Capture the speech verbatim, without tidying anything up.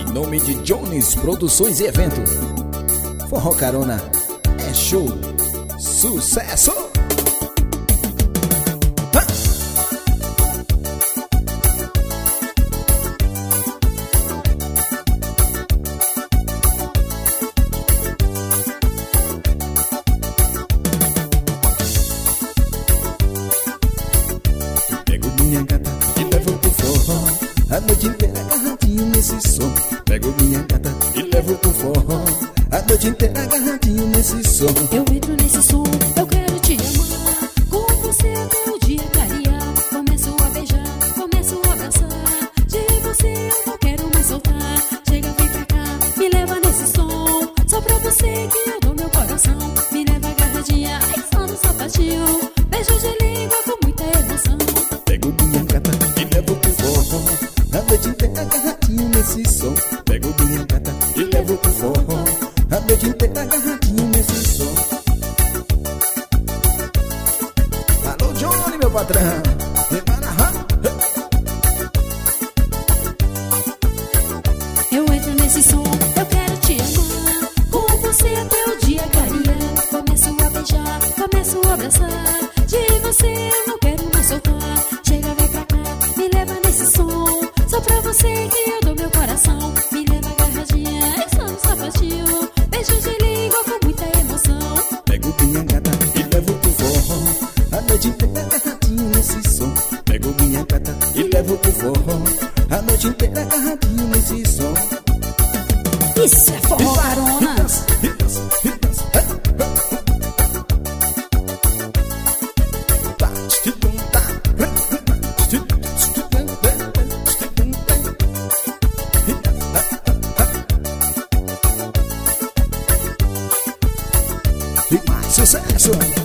nome de Jones Produções e Evento. Forró Carona é show, sucesso! Pego minha gata e levo pro forró, a noite inteira agarradinho nesse som. Pego minha gata e levo pro forró, a noite inteira agarradinho nesse som. Eu entro nesse som, eu quero te amar, com você até o dia clarear. Começo a beijar, começo a abraçar, de você eu não quero mais soltar. Chega, vem pra cá, me leva nesse som, só pra você que eu dou meu coração. Me leva agarradinha, ai só no sapatinho, beijo de língua com muita emoção. Pego minha gata e levo pro forró, a noite inteira agarradinho nesse som. Pego minha gata e levo pro forró, a noite inteira agarradinho nesse som. Alô Johnny, meu patrão, vem para a Eu entro nesse som, eu quero te amar, com você até o dia clarear. Começo a beijar, começo a abraçar, de você eu não quero mais soltar. Chega, vem pra cá, me leva nesse som, só pra você que eu dou meu coração. Me leva agarradinha, é só no sapatinho, beijo de língua com muita emoção. Pego minha gata e levo pro forró, a noite inteira agarradinho nesse som. Pego minha gata e levo pro forró, a noite inteira agarradinho nesse som. Isso é forró carona. E dança, e dança, e dança. Tá, tum, tá. E mais sucesso!